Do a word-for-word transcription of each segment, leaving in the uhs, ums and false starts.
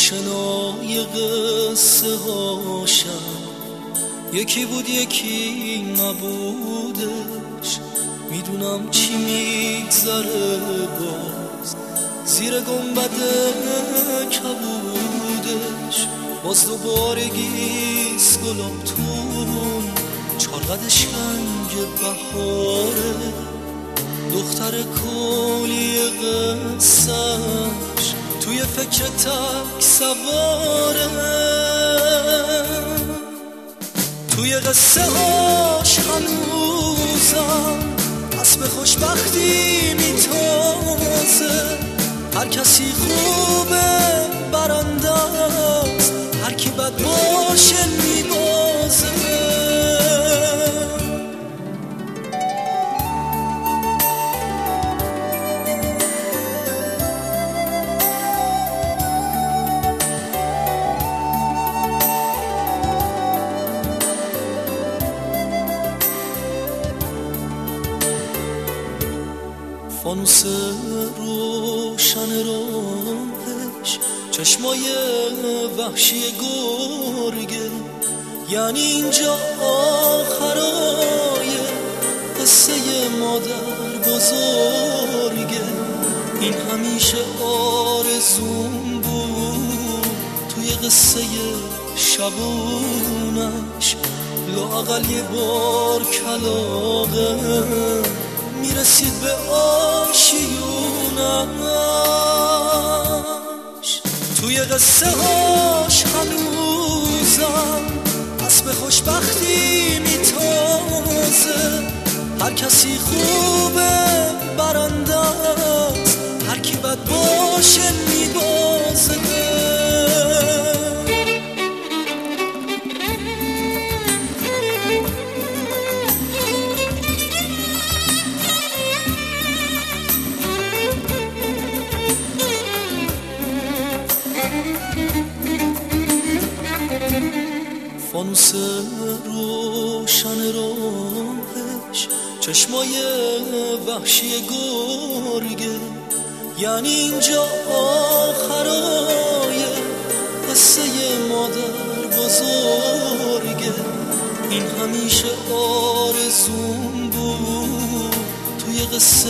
آشنای قصه هاشم، یکی بود یکی نبودش. میدونم چی میگذره باز زیر گنبد کبودش. باز دوبارگیست گلابتون چارقد شنگ بهاره. دختر کولی قصهش توی فکر تک سواره. توی قصه هاش هنوزم اسب خوشبختی میتازه. هر کسی خوبه برنده است، هر کی بد باشه میبازه. فانوس روشن راهش چشمای وحشی گرگه. یعنی اینجا آخرای قصه مادر بزرگه. این همیشه آرزوم بود توی قصه شبونش. لااقل یه بار کلاغه میرسید به آشیونش. توی قصه هاش هنوزم اسب خوشبختی میتازه. هر کسی خوبه برنده است، هر کی بد باشه میبازه. فانوس روشن راهش چشمای وحشی گرگه. یعنی اینجا آخرای قصه مادر بزرگه. این همیشه آرزوم بود توی قصه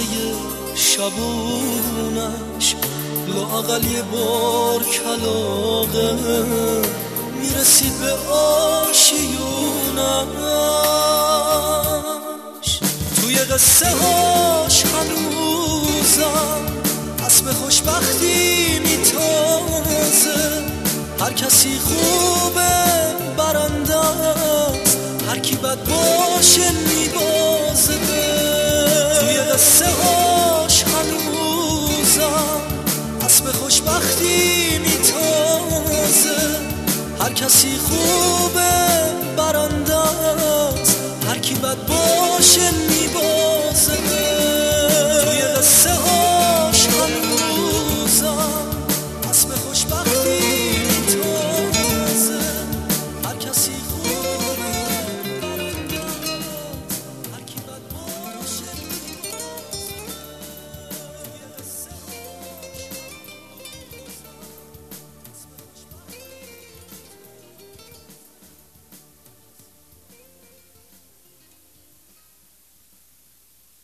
شبونش. لااقل یه بار کلاغه میرسید به آشیونش. توی قصه هاش هنوزم اسب خوشبختی میتازه. هر کسی خوبه برنده است، هر کی بد باشه میبازه. توی قصه هاش هنوزم اسب خوشبختی میتازه. هر کسی خوبه برنده است، هر کی بد باشه